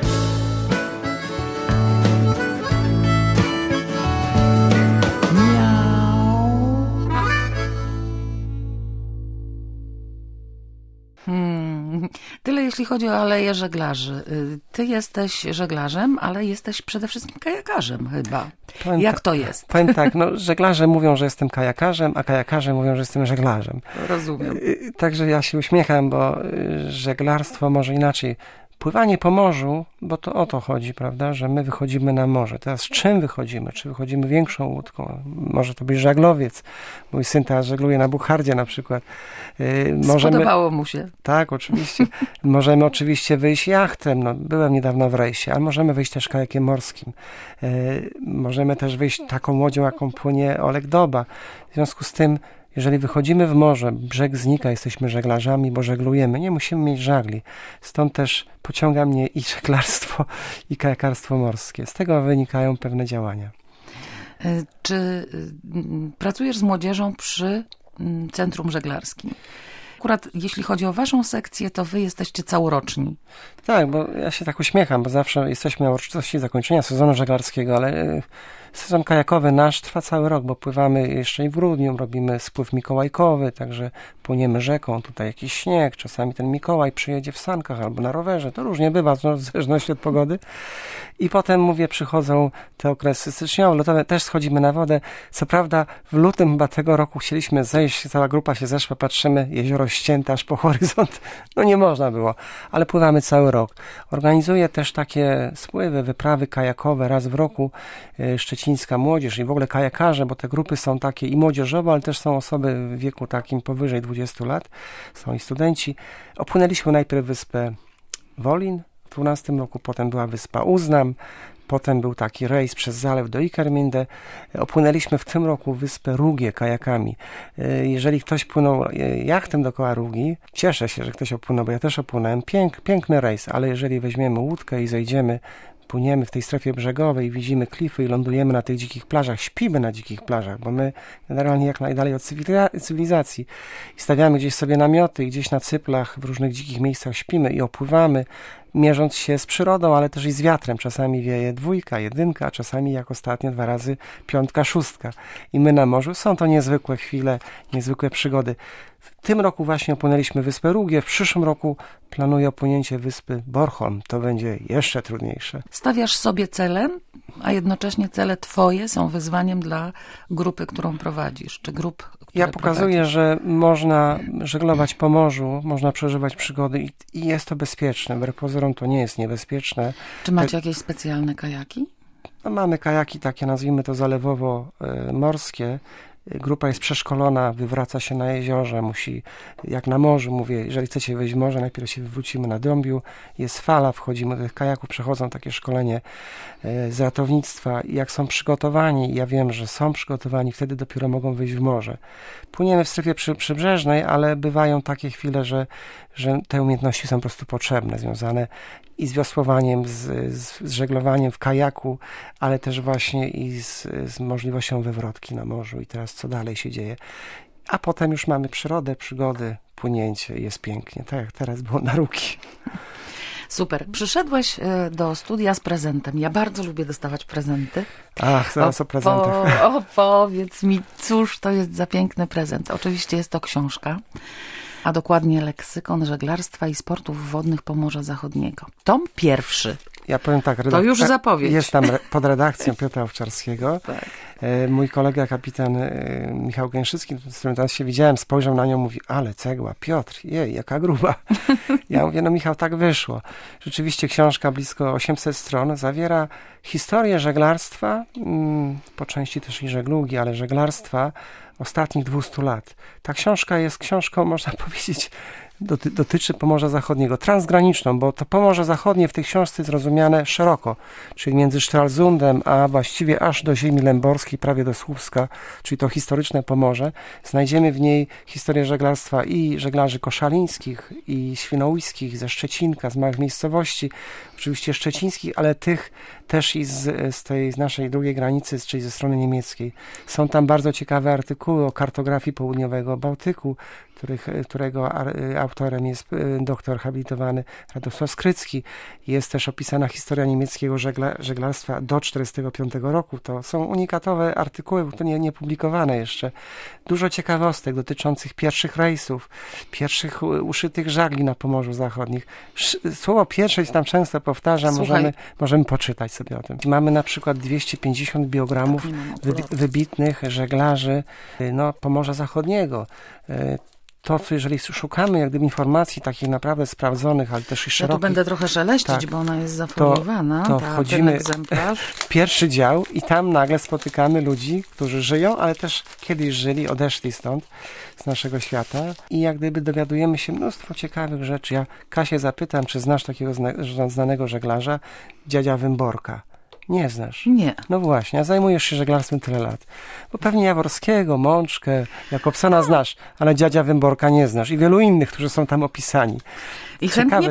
Tyle jeśli chodzi o Aleję Żeglarzy. Ty jesteś żeglarzem, ale jesteś przede wszystkim kajakarzem chyba. Jak to jest? Powiem tak, żeglarze mówią, że jestem kajakarzem, a kajakarze mówią, że jestem żeglarzem. Rozumiem. Także ja się uśmiecham, bo żeglarstwo może inaczej. Pływanie po morzu, bo to o to chodzi, prawda, że my wychodzimy na morze. Teraz z czym wychodzimy? Czy wychodzimy większą łódką? Może to być żaglowiec. Mój syn teraz żegluje na Bukhardzie na przykład. Spodobało mu się. Tak, oczywiście. Możemy oczywiście wyjść jachtem. Byłem niedawno w rejsie, ale możemy wyjść też kajakiem morskim. Możemy też wyjść taką łodzią, jaką płynie Oleg Doba. W związku z tym, jeżeli wychodzimy w morze, brzeg znika, jesteśmy żeglarzami, bo żeglujemy. Nie musimy mieć żagli. Stąd też pociąga mnie i żeglarstwo, i kajakarstwo morskie. Z tego wynikają pewne działania. Czy pracujesz z młodzieżą przy Centrum Żeglarskim? Akurat jeśli chodzi o waszą sekcję, to wy jesteście całoroczni. Tak, bo ja się tak uśmiecham, bo zawsze jesteśmy na uroczystości zakończenia sezonu żeglarskiego, ale sezon kajakowy nasz trwa cały rok, bo pływamy jeszcze i w grudniu, robimy spływ mikołajkowy, także płyniemy rzeką, tutaj jakiś śnieg, czasami ten Mikołaj przyjedzie w sankach albo na rowerze, to różnie bywa, w zależności od pogody. I potem, przychodzą te okresy styczniowe, lotowe, też schodzimy na wodę. Co prawda w lutym chyba tego roku chcieliśmy zejść, cała grupa się zeszła, patrzymy, jezioro ścięte aż po horyzont, nie można było, ale pływamy cały rok. Organizuję też takie spływy, wyprawy kajakowe raz w roku, szczecińska młodzież i w ogóle kajakarze, bo te grupy są takie i młodzieżowe, ale też są osoby w wieku takim powyżej 20 lat, są i studenci. Opłynęliśmy najpierw wyspę Wolin w 12 roku, potem była wyspa Uznam, potem był taki rejs przez zalew do Ikerminde. Opłynęliśmy w tym roku wyspę Rugię kajakami. Jeżeli ktoś płynął jachtem dookoła Rugi, cieszę się, że ktoś opłynął, bo ja też opłynąłem. Piękny rejs, ale jeżeli weźmiemy łódkę i zejdziemy, płyniemy w tej strefie brzegowej, widzimy klify i lądujemy na tych dzikich plażach, śpimy na dzikich plażach, bo my generalnie jak najdalej od cywilizacji i stawiamy gdzieś sobie namioty i gdzieś na cyplach w różnych dzikich miejscach śpimy i opływamy, mierząc się z przyrodą, ale też i z wiatrem. Czasami wieje 2, 1, a czasami jak ostatnio 2 razy 5, 6. I my na morzu. Są to niezwykłe chwile, niezwykłe przygody. W tym roku właśnie opłynęliśmy wyspę Rugię. W przyszłym roku planuję opłynięcie wyspy Bornholm. To będzie jeszcze trudniejsze. Stawiasz sobie cele, a jednocześnie cele twoje są wyzwaniem dla grupy, którą prowadzisz, czy grup, Ja pokazuję, że można żeglować po morzu, można przeżywać przygody i jest to bezpieczne. Wbrew pozorom to nie jest niebezpieczne. Czy macie jakieś specjalne kajaki? No, mamy kajaki takie, nazwijmy to zalewowo-morskie. Grupa jest przeszkolona, wywraca się na jeziorze, musi, jak na morzu, mówię, jeżeli chcecie wejść w morze, najpierw się wywrócimy na dąbiu, jest fala, wchodzimy do tych kajaków, przechodzą takie szkolenie z ratownictwa i jak są przygotowani, ja wiem, że są przygotowani, wtedy dopiero mogą wyjść w morze. Płyniemy w strefie przybrzeżnej, ale bywają takie chwile, że te umiejętności są po prostu potrzebne, związane i z wiosłowaniem, z żeglowaniem w kajaku, ale też właśnie i z możliwością wywrotki na morzu i teraz co dalej się dzieje. A potem już mamy przyrodę, przygody, płynięcie i jest pięknie, tak jak teraz było na Ruki. Super. Przyszedłeś do studia z prezentem. Ja bardzo lubię dostawać prezenty. Ach, zaraz o prezentach. Opowiedz mi, cóż to jest za piękny prezent. Oczywiście jest to książka, a dokładnie leksykon żeglarstwa i sportów wodnych Pomorza Zachodniego. Tom pierwszy. Ja powiem tak, to już zapowiedź. Jest tam pod redakcją Piotra Owczarskiego. Tak. Mój kolega, kapitan Michał Gęszycki, z którym teraz się widziałem, spojrzał na nią, mówi, ale cegła, Piotr, jej, jaka gruba. Ja mówię, no Michał, tak wyszło. Rzeczywiście książka blisko 800 stron zawiera historię żeglarstwa, po części też i żeglugi, ale żeglarstwa ostatnich 200 lat. Ta książka jest książką, można powiedzieć, dotyczy Pomorza Zachodniego, transgraniczną, bo to Pomorze Zachodnie w tej książce jest rozumiane szeroko, czyli między Stralsundem, a właściwie aż do ziemi lęborskiej, prawie do Słupska, czyli to historyczne Pomorze. Znajdziemy w niej historię żeglarstwa i żeglarzy koszalińskich, i świnoujskich, ze Szczecinka, z małych miejscowości, oczywiście szczecińskich, ale tych też i z tej naszej drugiej granicy, czyli ze strony niemieckiej. Są tam bardzo ciekawe artykuły o kartografii południowego Bałtyku, którego autorem jest doktor habilitowany Radosław Skrycki. Jest też opisana historia niemieckiego żeglarstwa do 1945 roku. To są unikatowe artykuły, to nie publikowane jeszcze. Dużo ciekawostek dotyczących pierwszych rejsów, pierwszych uszytych żagli na Pomorzu Zachodnim. Słowo pierwsze się tam często powtarza, możemy poczytać sobie o tym. Mamy na przykład 250 biogramów wybitnych żeglarzy Pomorza Zachodniego. To, co jeżeli szukamy jak gdyby informacji takich naprawdę sprawdzonych, ale też i szerokich... Ja tu będę trochę szeleścić, tak, bo ona jest zafoliowana. To wchodzimy w pierwszy dział i tam nagle spotykamy ludzi, którzy żyją, ale też kiedyś żyli, odeszli stąd, z naszego świata i jak gdyby dowiadujemy się mnóstwo ciekawych rzeczy. Ja Kasię zapytam, czy znasz takiego znanego żeglarza, dziadzia Wymborka. Nie znasz? Nie. No właśnie, a zajmujesz się żeglarstwem tyle lat. Bo pewnie Jaworskiego, Mączkę, Jakobsona znasz, ale dziadzia Wymborka nie znasz i wielu innych, którzy są tam opisani. I chętnie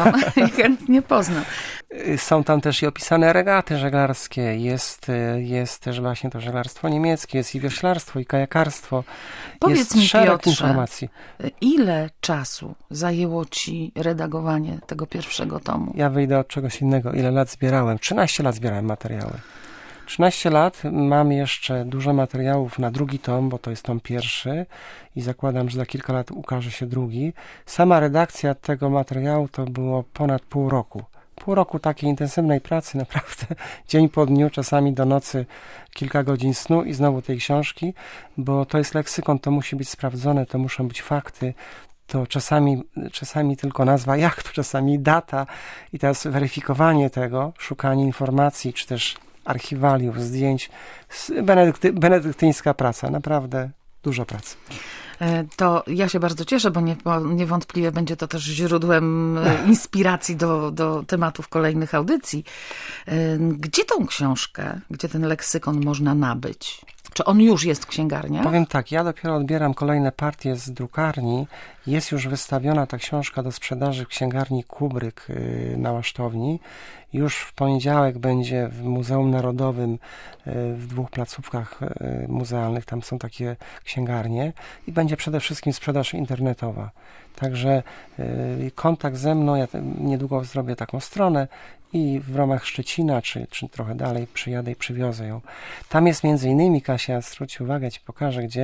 poznam. Są tam też i opisane regaty żeglarskie, jest też właśnie to żeglarstwo niemieckie, jest i wioślarstwo, i kajakarstwo. Powiedz jest mi, szereg Piotrze, informacji. Ile czasu zajęło ci redagowanie tego pierwszego tomu? Ja wyjdę od czegoś innego. Ile lat zbierałem? 13 lat zbierałem materiały. 13 lat, mam jeszcze dużo materiałów na drugi tom, bo to jest tom pierwszy i zakładam, że za kilka lat ukaże się drugi. Sama redakcja tego materiału to było ponad pół roku. Pół roku takiej intensywnej pracy, naprawdę dzień po dniu, czasami do nocy, kilka godzin snu i znowu tej książki, bo to jest leksykon, to musi być sprawdzone, to muszą być fakty, to czasami tylko nazwa jachtu, czasami data i teraz weryfikowanie tego, szukanie informacji, czy też archiwaliów, zdjęć, benedyktyńska praca, naprawdę dużo pracy. To ja się bardzo cieszę, bo niewątpliwie będzie to też źródłem inspiracji do tematów kolejnych audycji. Gdzie tą książkę, gdzie ten leksykon można nabyć? Czy on już jest w księgarniach? Powiem tak, ja dopiero odbieram kolejne partie z drukarni. Jest już wystawiona ta książka do sprzedaży w księgarni Kubryk na Łasztowni. Już w poniedziałek będzie w Muzeum Narodowym w 2 placówkach muzealnych, tam są takie księgarnie i będzie przede wszystkim sprzedaż internetowa. Także kontakt ze mną, ja niedługo zrobię taką stronę i w ramach Szczecina, czy trochę dalej przyjadę i przywiozę ją. Tam jest między innymi, Kasia, zwróć uwagę, ci pokażę, gdzie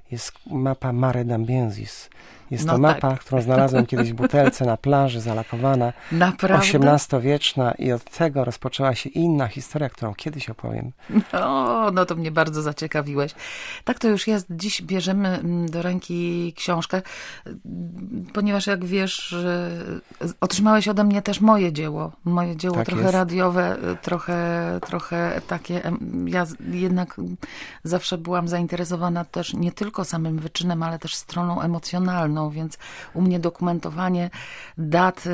jest mapa Mare d'Ambiensis. Jest No to mapa, tak. którą znalazłem kiedyś w butelce na plaży, zalakowana, Naprawdę? XVIII-wieczna i od tego rozpoczęła się inna historia, którą kiedyś opowiem. O, no to mnie bardzo zaciekawiłeś. Tak to już jest. Dziś bierzemy do ręki książkę, ponieważ jak wiesz, otrzymałeś ode mnie też moje dzieło. Moje dzieło Tak trochę jest. radiowe, trochę takie. Ja jednak zawsze byłam zainteresowana też nie tylko samym wyczynem, ale też stroną emocjonalną, więc u mnie dokumentowanie dat,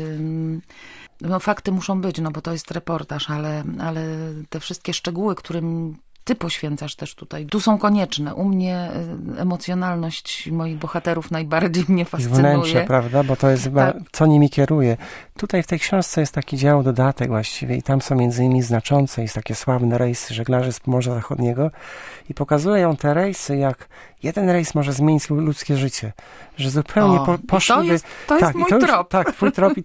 no fakty muszą być, no bo to jest reportaż, ale te wszystkie szczegóły, którym ty poświęcasz też tutaj, tu są konieczne. U mnie emocjonalność moich bohaterów najbardziej mnie I fascynuje. wnętrze, prawda? Bo to jest chyba, Tak. co nimi kieruje. Tutaj w tej książce jest taki dział dodatek właściwie i tam są między innymi znaczące, jest takie sławne rejsy żeglarzy z Morza Zachodniego i pokazują te rejsy, jak jeden rejs może zmienić ludzkie życie. Że zupełnie poszliby... To jest mój trop. Tak, twój trop i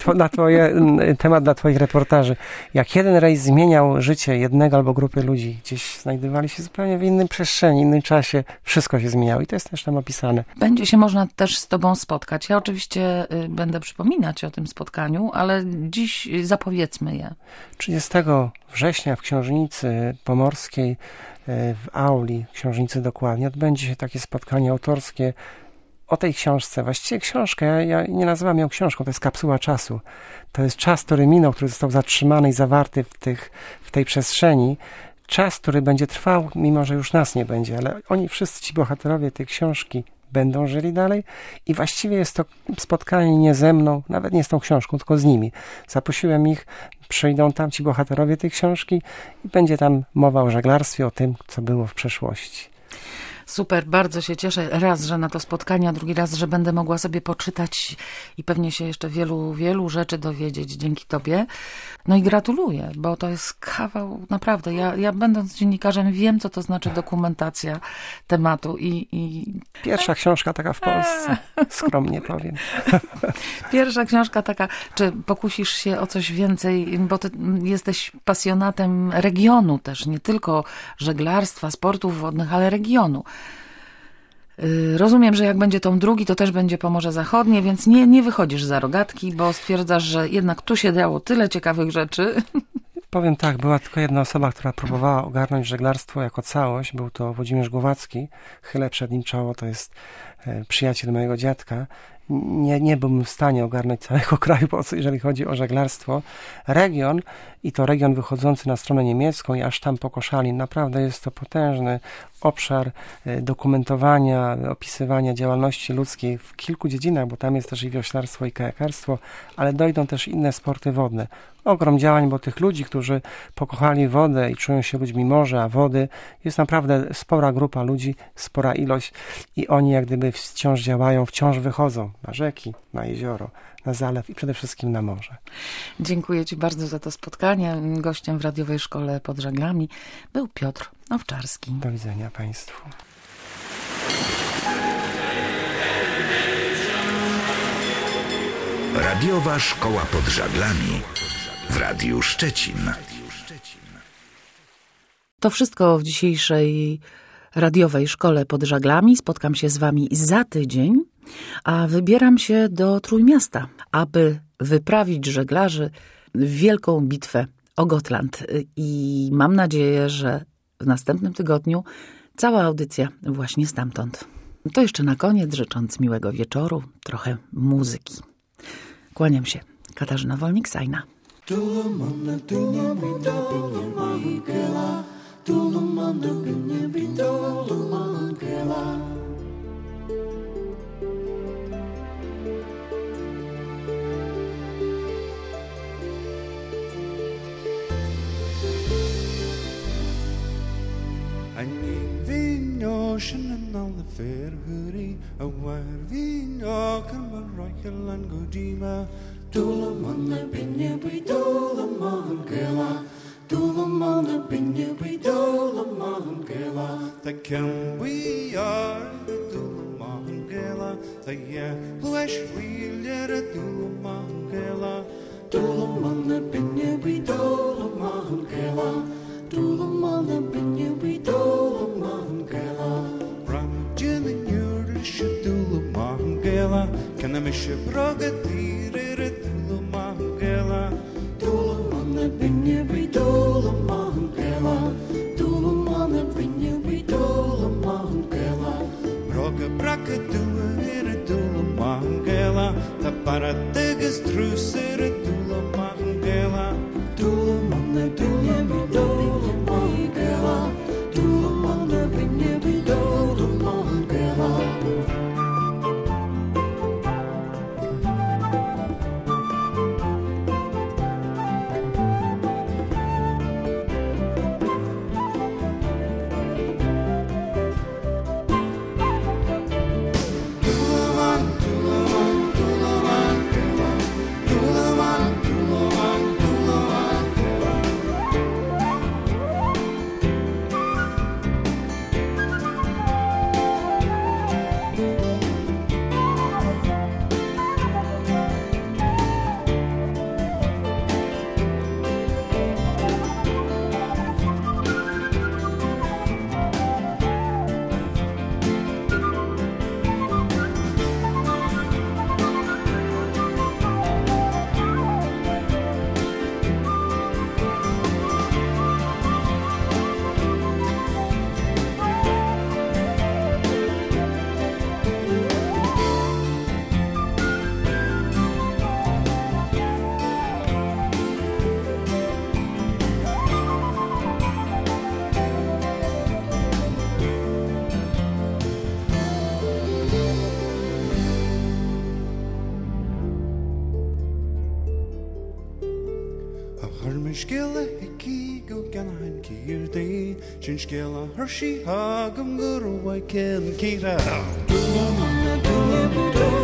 temat dla twoich reportaży. Jak jeden rejs zmieniał życie jednego albo grupy ludzi, gdzieś znajdowali się zupełnie w innym przestrzeni, innym czasie, wszystko się zmieniało i to jest też tam opisane. Będzie się można też z tobą spotkać. Ja oczywiście będę przypominać o tym spotkaniu, ale dziś zapowiedzmy je. 30 września w Książnicy Pomorskiej, w auli Książnicy dokładnie, odbędzie się takie spotkanie autorskie o tej książce. Właściwie książkę, ja nie nazywam ją książką, to jest kapsuła czasu. To jest czas, który minął, który został zatrzymany i zawarty w tej przestrzeni. Czas, który będzie trwał, mimo że już nas nie będzie, ale oni wszyscy, ci bohaterowie tej książki będą żyli dalej i właściwie jest to spotkanie nie ze mną, nawet nie z tą książką, tylko z nimi. Zaprosiłem ich, przyjdą tam ci bohaterowie tej książki i będzie tam mowa o żeglarstwie, o tym, co było w przeszłości. Super, bardzo się cieszę. Raz, że na to spotkanie, a drugi raz, że będę mogła sobie poczytać i pewnie się jeszcze wielu rzeczy dowiedzieć dzięki tobie. No i gratuluję, bo to jest kawał, naprawdę. Ja będąc dziennikarzem wiem, co to znaczy dokumentacja tematu i Pierwsza książka taka w Polsce, skromnie powiem. pierwsza książka taka, czy pokusisz się o coś więcej, bo ty jesteś pasjonatem regionu też, nie tylko żeglarstwa, sportów wodnych, ale regionu. Rozumiem, że jak będzie tom drugi, to też będzie Pomorze Zachodnie, więc nie wychodzisz za rogatki, bo stwierdzasz, że jednak tu się działo tyle ciekawych rzeczy. Powiem tak, była tylko jedna osoba, która próbowała ogarnąć żeglarstwo jako całość. Był to Włodzimierz Głowacki. Chylę przed nim czoło, to jest przyjaciel mojego dziadka. Nie byłbym w stanie ogarnąć całego kraju, jeżeli chodzi o żeglarstwo. Region, i to region wychodzący na stronę niemiecką i aż tam po Koszalin. Naprawdę jest to potężny obszar dokumentowania, opisywania działalności ludzkiej w kilku dziedzinach, bo tam jest też i wioślarstwo, i kajakarstwo, ale dojdą też inne sporty wodne. Ogrom działań, bo tych ludzi, którzy pokochali wodę i czują się ludźmi morza, wody, jest naprawdę spora grupa ludzi, spora ilość i oni jak gdyby wciąż działają, wciąż wychodzą na rzeki, na jezioro, na zalew i przede wszystkim na morze. Dziękuję ci bardzo za to spotkanie. Gościem w Radiowej Szkole pod Żaglami był Piotr Owczarski. Do widzenia Państwu. Radiowa Szkoła pod Żaglami w Radiu Szczecin. To wszystko w dzisiejszej Radiowej Szkole pod Żaglami. Spotkam się z wami za tydzień, a wybieram się do Trójmiasta, aby wyprawić żeglarzy w wielką bitwę o Gotland. I mam nadzieję, że w następnym tygodniu cała audycja właśnie stamtąd. To jeszcze na koniec, życząc miłego wieczoru, trochę muzyki. Kłaniam się. Katarzyna Wolnik-Sajna. Ocean all the fair hurry a waar vi naken maar Rachel en Godima Doeleman de binne bij doeleman gela Doeleman de binne bij doeleman gela Dat can we are the doeleman gela Dat ja flesh we lere doeleman gela Doeleman de binne bij doeleman gela Doeleman de binne bij doeleman gela Jimmy Can I miss you, Brogadiri, Tulumangela? Tulumana binyabi tulumangela, Tulumana binyabi tulumangela. Broga braka duere, Tulumangela, Taparatigas trusere, Tulumangela. Tulumana binyabi tulumangela, Tulumana binyabi tulumangela. Skilla hiki go ganahan kirdi, Shin skilla hershey hagam guru I can kira. Tulumana binyabi tulumangela.